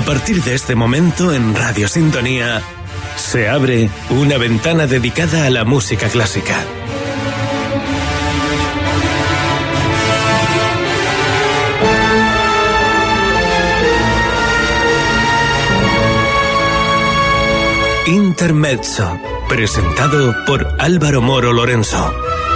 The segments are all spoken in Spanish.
A partir de este momento en Radio Sintonía se abre una ventana dedicada a la música clásica. Intermezzo, presentado por Álvaro Moro Lorenzo.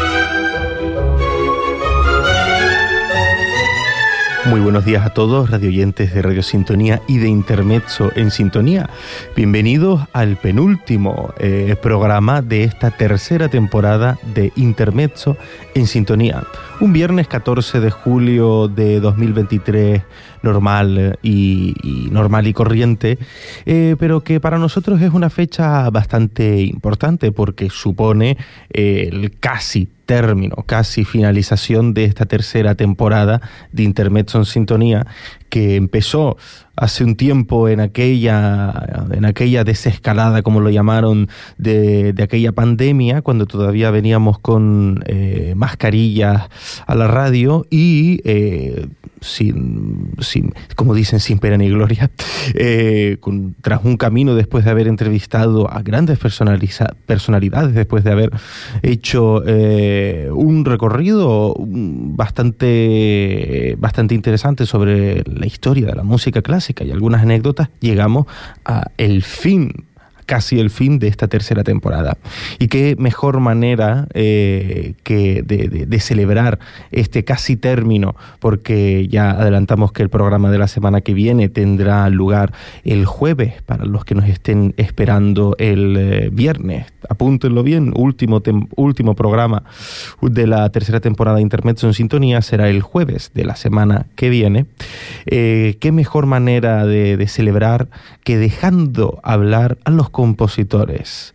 Muy buenos días a todos, radioyentes de Radio Sintonía y de Intermezzo en Sintonía. Bienvenidos al penúltimo programa de esta tercera temporada de Intermezzo en Sintonía. Un viernes 14 de julio de 2023, normal y corriente, pero que para nosotros es una fecha bastante importante porque supone el casi finalización de esta tercera temporada de Intermezzo en Sintonía, que empezó hace un tiempo en aquella desescalada, como lo llamaron, de aquella pandemia, cuando todavía veníamos con mascarillas a la radio y sin como dicen, sin pena ni gloria, tras un camino después de haber entrevistado a grandes personalidades, después de haber hecho un recorrido bastante interesante sobre la historia de la música clásica y algunas anécdotas, llegamos a casi el fin de esta tercera temporada. Y qué mejor manera que de celebrar este casi término, porque ya adelantamos que el programa de la semana que viene tendrá lugar el jueves, para los que nos estén esperando el viernes. Apúntenlo bien, último programa de la tercera temporada de Intermezzo en Sintonía será el jueves de la semana que viene. Qué mejor manera de celebrar que dejando hablar a los compositores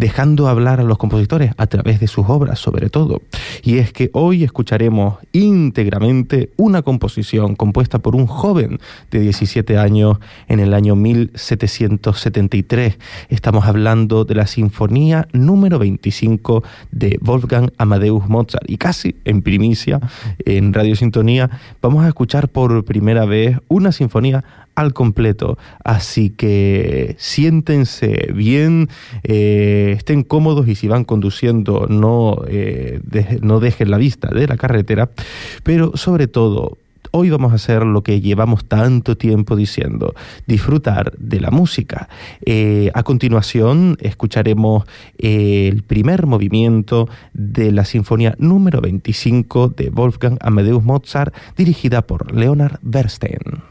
a través de sus obras, sobre todo. Y es que hoy escucharemos íntegramente una composición compuesta por un joven de 17 años en el año 1773. Estamos hablando de la Sinfonía número 25 de Wolfgang Amadeus Mozart. Y casi en primicia, en Radio Sintonía, vamos a escuchar por primera vez una sinfonía al completo, así que siéntense bien, estén cómodos, y si van conduciendo no dejen la vista de la carretera, pero sobre todo hoy vamos a hacer lo que llevamos tanto tiempo diciendo: disfrutar de la música. A continuación escucharemos el primer movimiento de la Sinfonía número 25 de Wolfgang Amadeus Mozart, dirigida por Leonard Bernstein.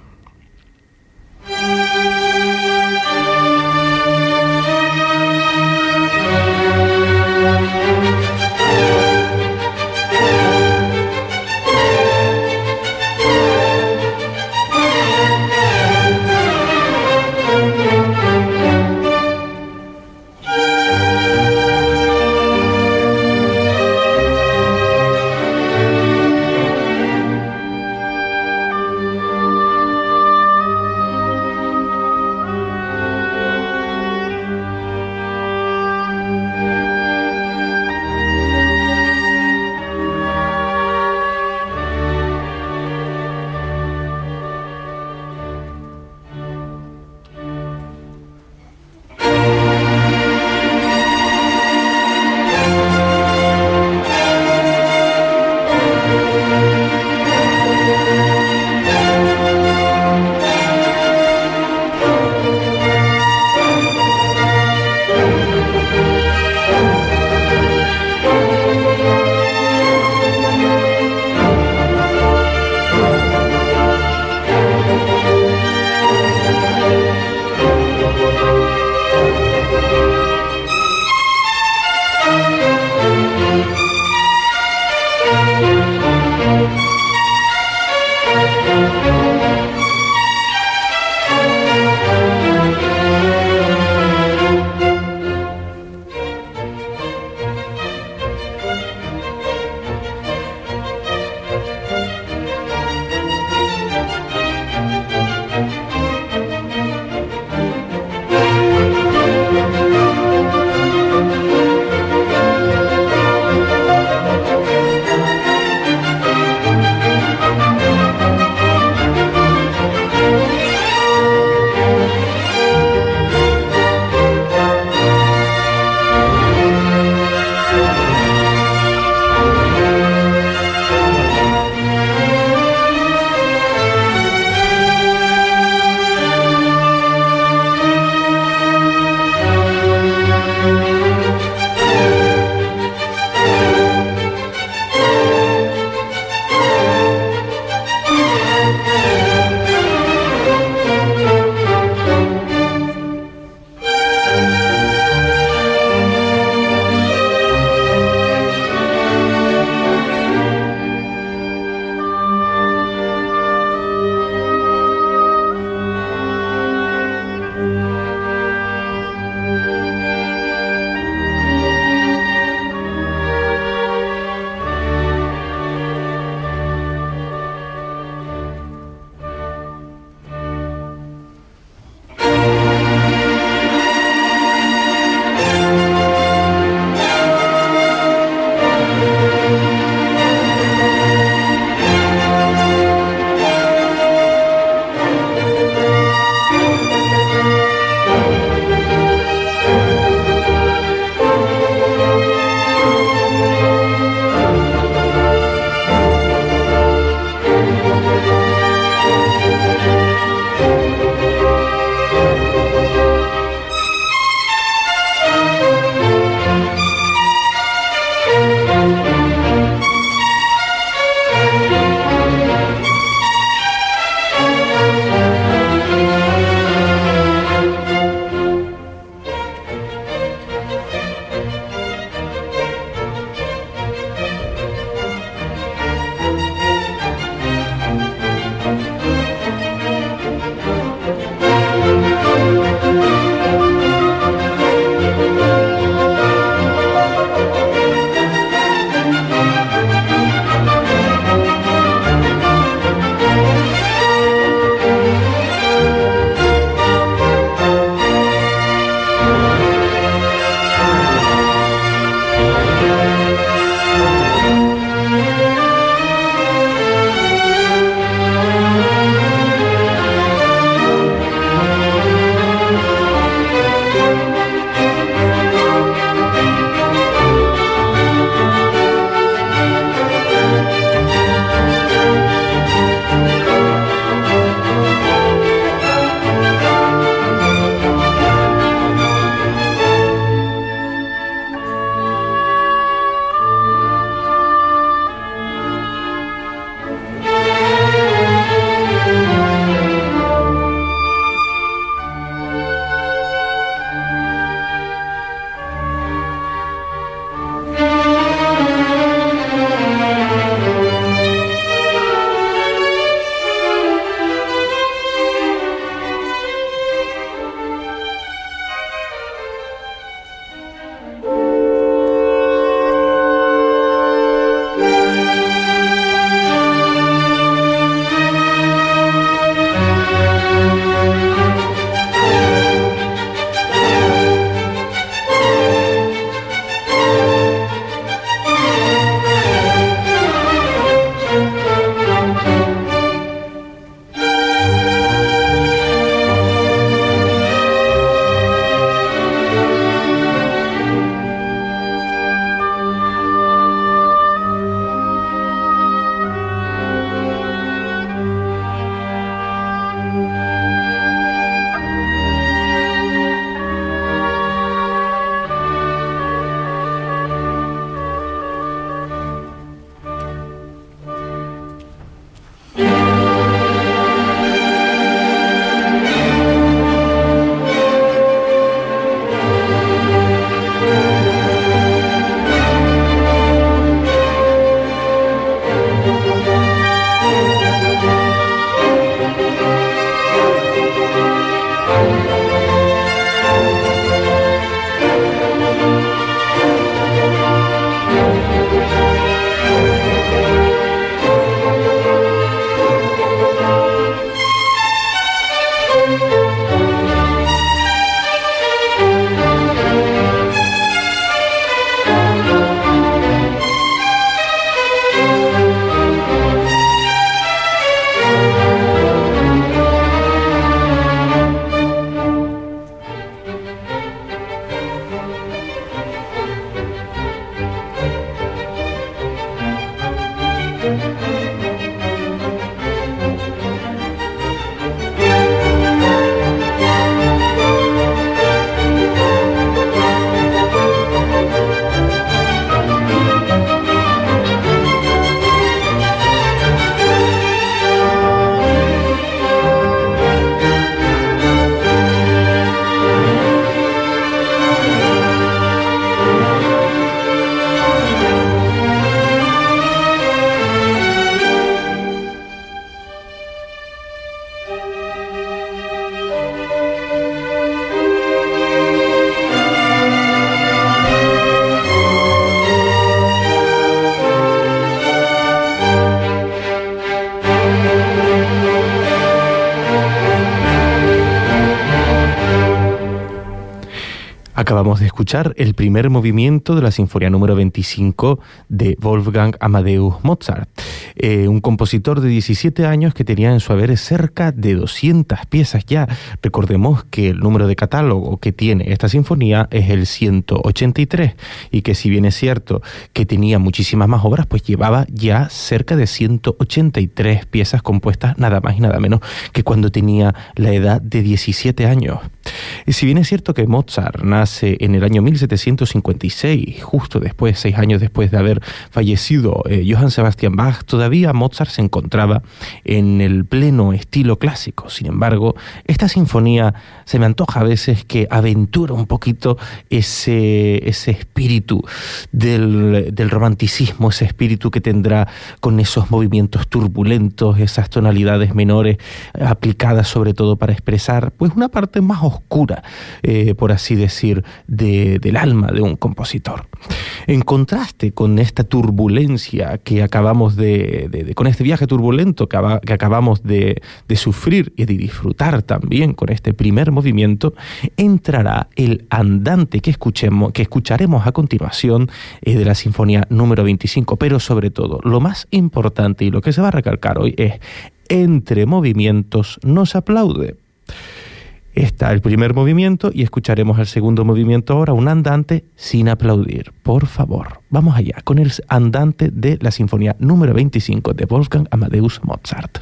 Acabamos de escuchar el primer movimiento de la Sinfonía número 25 de Wolfgang Amadeus Mozart, un compositor de 17 años que tenía en su haber cerca de 200 piezas ya. Recordemos que el número de catálogo que tiene esta sinfonía es el 183 y que si bien es cierto que tenía muchísimas más obras, pues llevaba ya cerca de 183 piezas compuestas nada más y nada menos que cuando tenía la edad de 17 años. Y si bien es cierto que Mozart nace en el año 1756, justo después, 6 años después de haber fallecido Johann Sebastian Bach, todavía Mozart se encontraba en el pleno estilo clásico. Sin embargo, esta sinfonía se me antoja a veces que aventura un poquito ese espíritu del romanticismo, ese espíritu que tendrá con esos movimientos turbulentos, esas tonalidades menores aplicadas sobre todo para expresar pues una parte más oscura, por así decir, del alma de un compositor. En contraste con esta turbulencia que acabamos con este viaje turbulento que acabamos de sufrir y de disfrutar también con este primer movimiento, entrará el andante que escucharemos a continuación de la Sinfonía número 25, pero sobre todo, lo más importante y lo que se va a recalcar hoy es: entre movimientos no se aplaude. Está el primer movimiento y escucharemos el segundo movimiento ahora, un andante sin aplaudir. Por favor, vamos allá con el andante de la Sinfonía número 25 de Wolfgang Amadeus Mozart.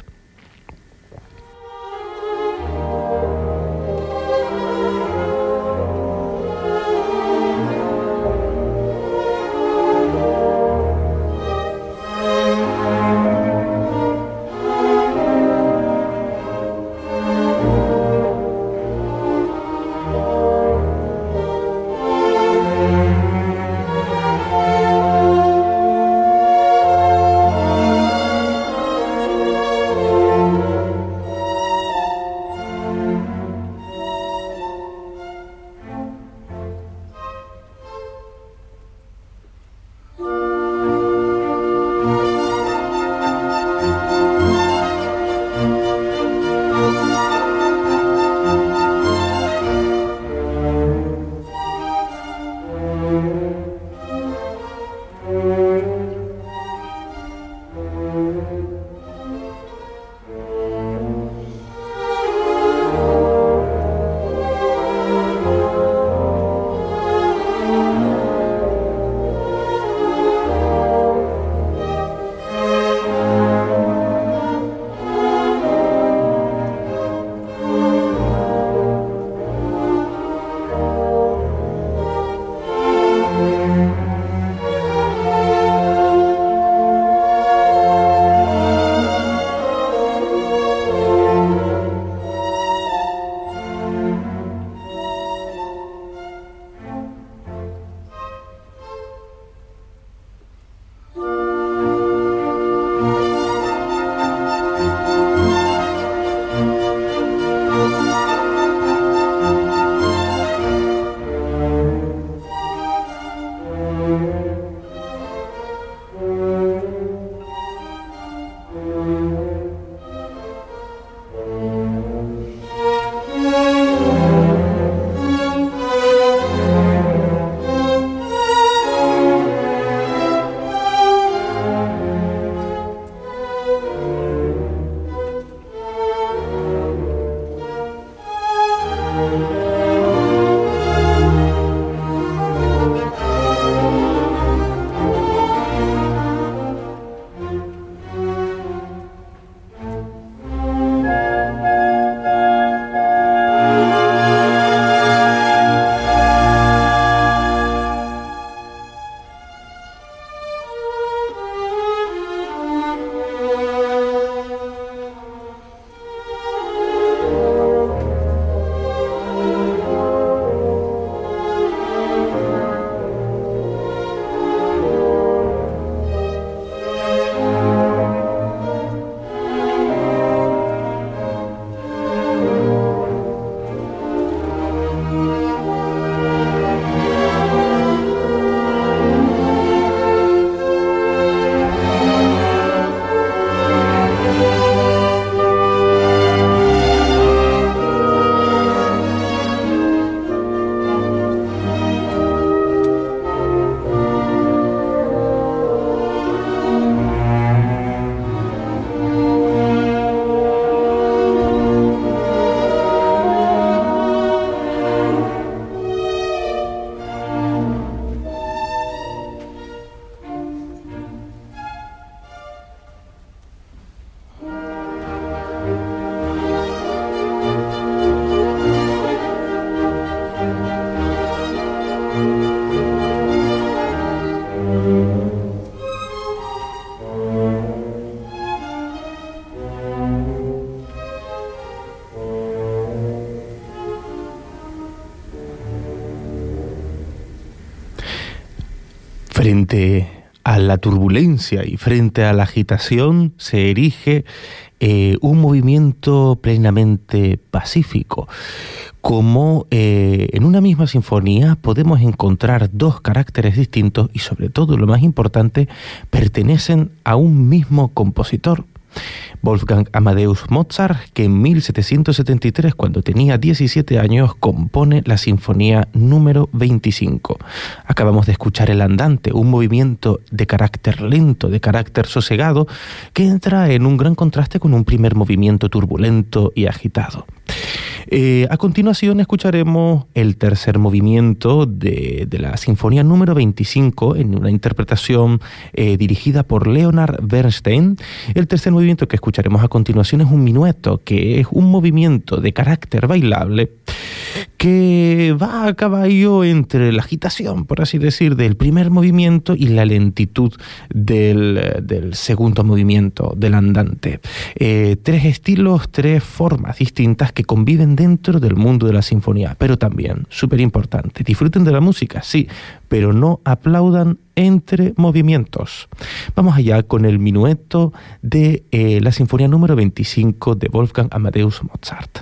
Frente a la turbulencia y frente a la agitación se erige un movimiento plenamente pacífico. Como en una misma sinfonía podemos encontrar dos caracteres distintos y, sobre todo, lo más importante, pertenecen a un mismo compositor. Wolfgang Amadeus Mozart, que en 1773, cuando tenía 17 años, compone la Sinfonía número 25. Acabamos de escuchar el Andante, un movimiento de carácter lento, de carácter sosegado, que entra en un gran contraste con un primer movimiento turbulento y agitado. A continuación escucharemos el tercer movimiento de la Sinfonía número 25 en una interpretación dirigida por Leonard Bernstein. El tercer movimiento que escucharemos a continuación es un minueto, que es un movimiento de carácter bailable que va a caballo entre la agitación, por así decir, del primer movimiento y la lentitud del segundo movimiento, del andante. Tres estilos, tres formas distintas que conviven dentro del mundo de la sinfonía, pero también, súper importante, disfruten de la música, sí, pero no aplaudan entre movimientos. Vamos allá con el minueto de la Sinfonía número 25 de Wolfgang Amadeus Mozart.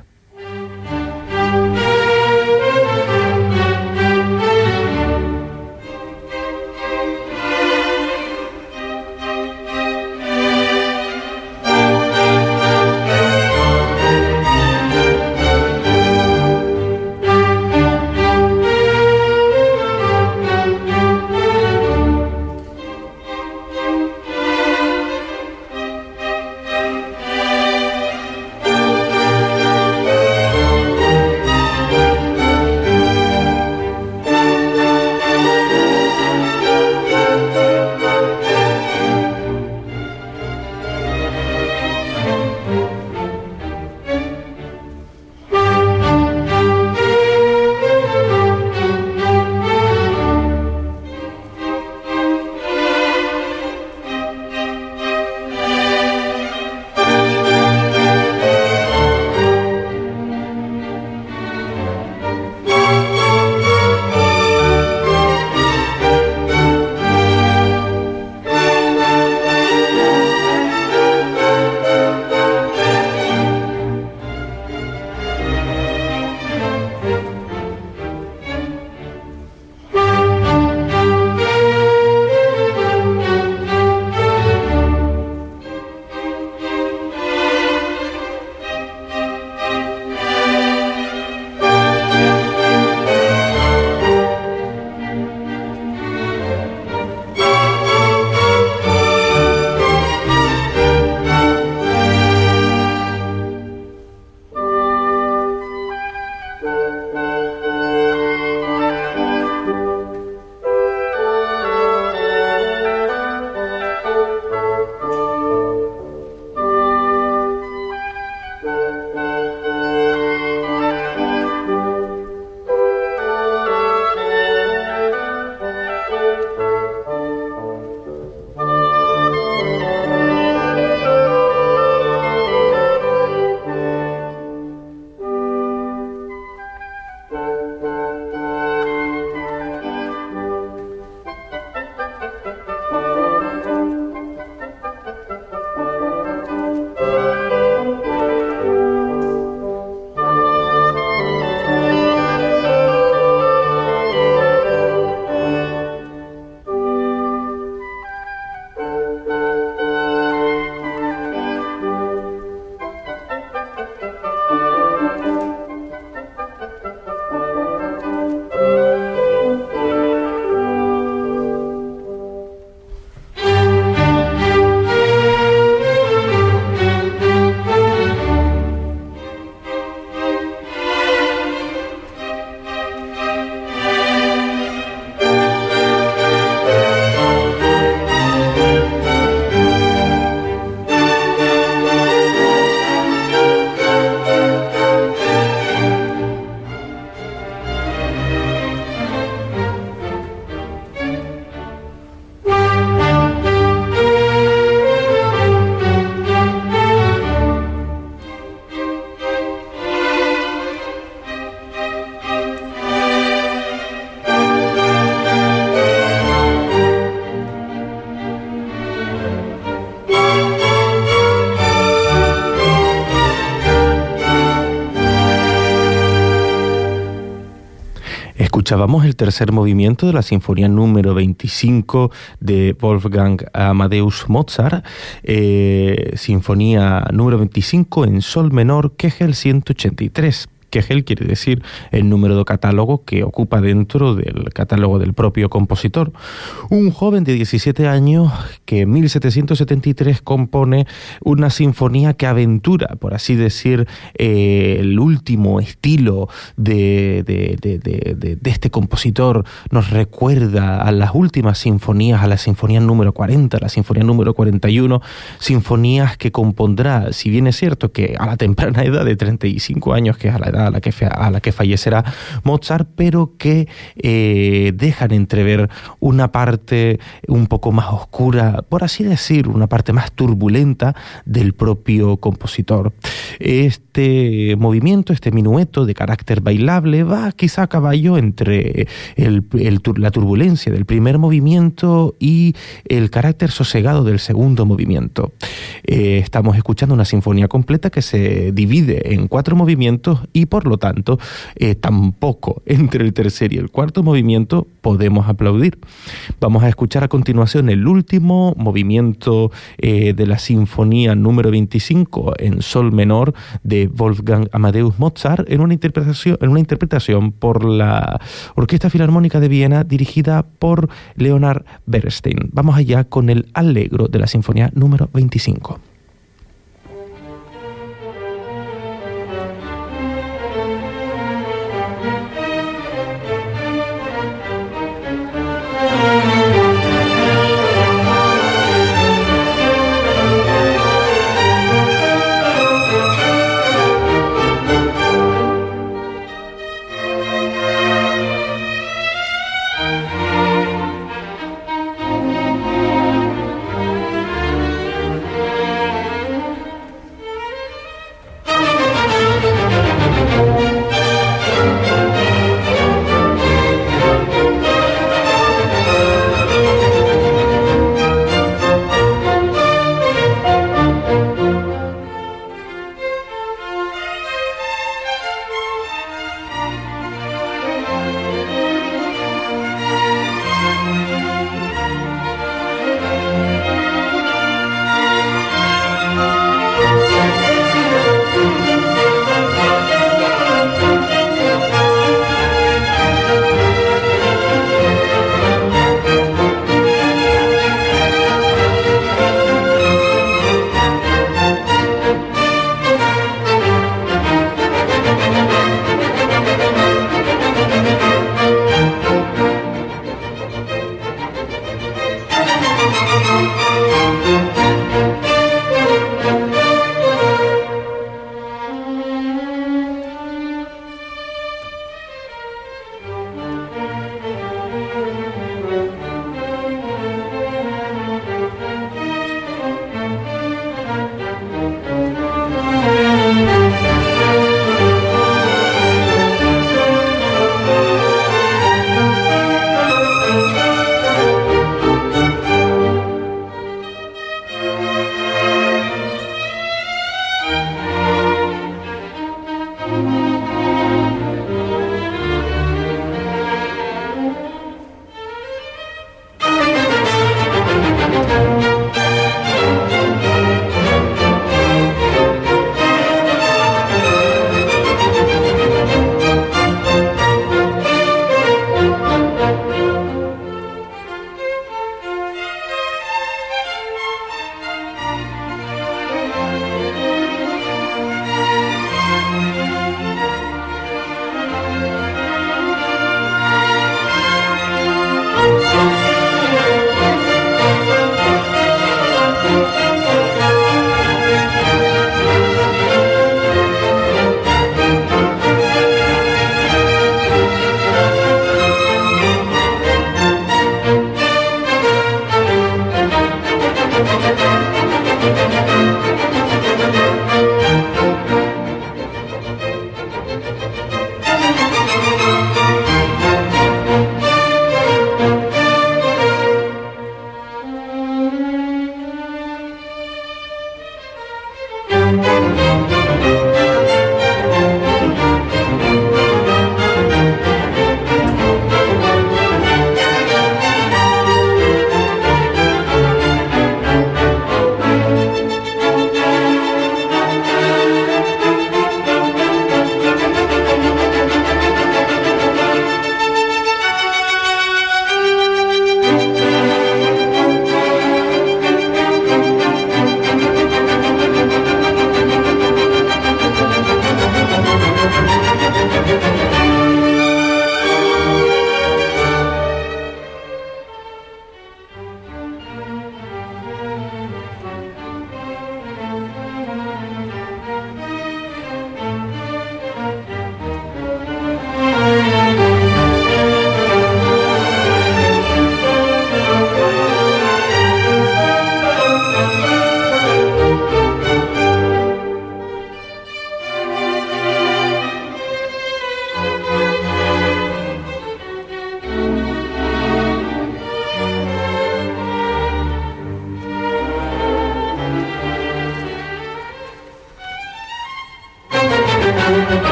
Escuchábamos el tercer movimiento de la Sinfonía número 25 de Wolfgang Amadeus Mozart, Sinfonía número 25 en sol menor, Kegel 183. Kegel quiere decir el número de catálogo que ocupa dentro del catálogo del propio compositor. Un joven de 17 años que en 1773 compone una sinfonía que aventura, por así decir, el último estilo de este compositor. Nos recuerda a las últimas sinfonías, a la sinfonía número 40, a la sinfonía número 41, sinfonías que compondrá, si bien es cierto que a la temprana edad de 35 años, que es a la edad a la que fallecerá Mozart, pero que dejan entrever una parte un poco más oscura, por así decir, una parte más turbulenta del propio compositor. Este movimiento, este minueto de carácter bailable, va quizá a caballo entre la turbulencia del primer movimiento y el carácter sosegado del segundo movimiento. Estamos escuchando una sinfonía completa que se divide en 4 movimientos y por lo tanto tampoco entre el tercer y el cuarto movimiento podemos aplaudir. Vamos a escuchar a continuación el último movimiento de la Sinfonía número 25 en sol menor de Wolfgang Amadeus Mozart en una interpretación por la Orquesta Filarmónica de Viena dirigida por Leonard Bernstein. Vamos allá con el Allegro de la Sinfonía número 25.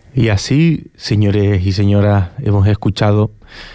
Y así, señores y señoras, hemos escuchado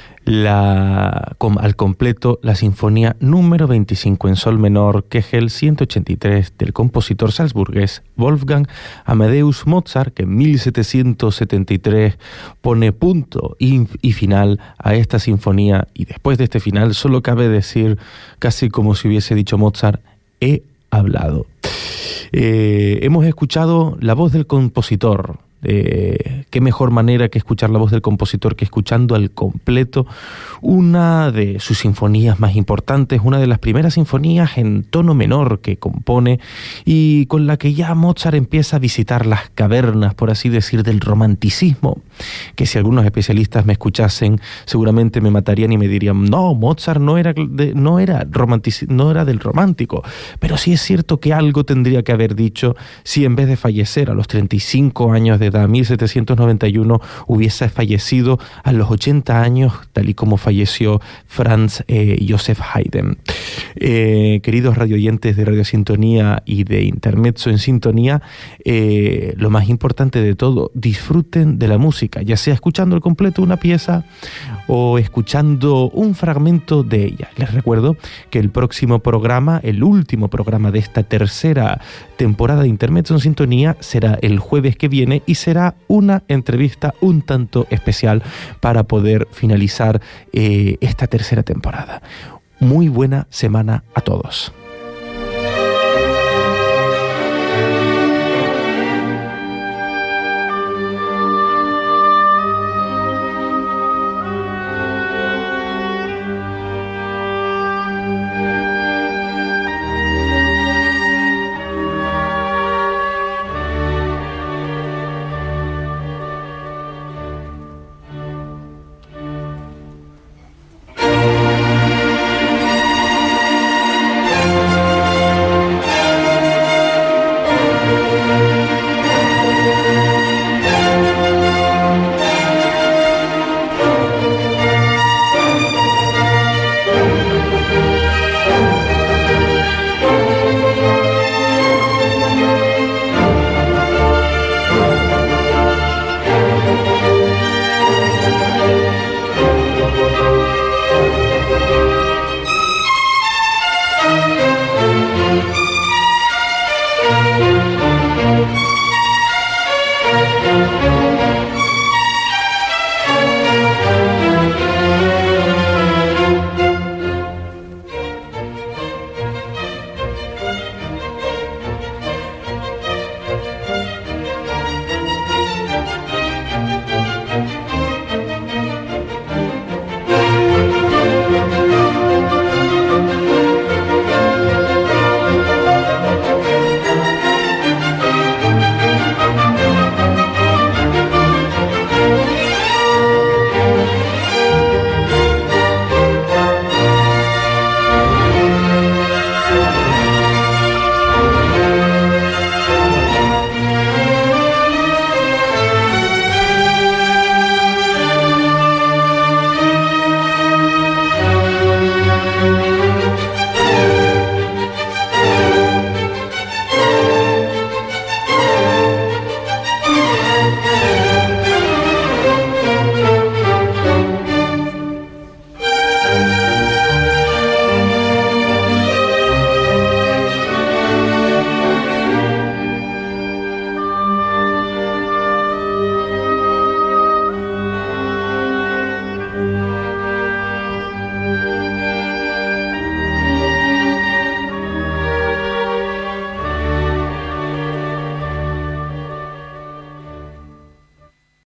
al completo la sinfonía número 25 en sol menor, Kegel 183, del compositor salzburgués Wolfgang Amadeus Mozart, que en 1773 pone punto y final a esta sinfonía. Y después de este final solo cabe decir, casi como si hubiese dicho Mozart, he hablado. Hemos escuchado la voz del compositor. Qué mejor manera que escuchar la voz del compositor que escuchando al completo una de sus sinfonías más importantes, una de las primeras sinfonías en tono menor que compone y con la que ya Mozart empieza a visitar las cavernas, por así decir, del romanticismo, que si algunos especialistas me escuchasen seguramente me matarían y me dirían, no, Mozart no era del romántico, pero sí es cierto que algo tendría que haber dicho si en vez de fallecer a los 35 años de edad, 1791, hubiese fallecido a los 80 años, tal y como falleció Franz Joseph Haydn. Queridos radioyentes de Radio Sintonía y de Intermezzo en Sintonía, lo más importante de todo, disfruten de la música, ya sea escuchando el completo una pieza o escuchando un fragmento de ella. Les recuerdo que el próximo programa, el último programa de esta tercera temporada de Intermezzo en Sintonía, será el jueves que viene y será una entrevista un tanto especial para poder finalizar esta tercera temporada. Muy buena semana a todos.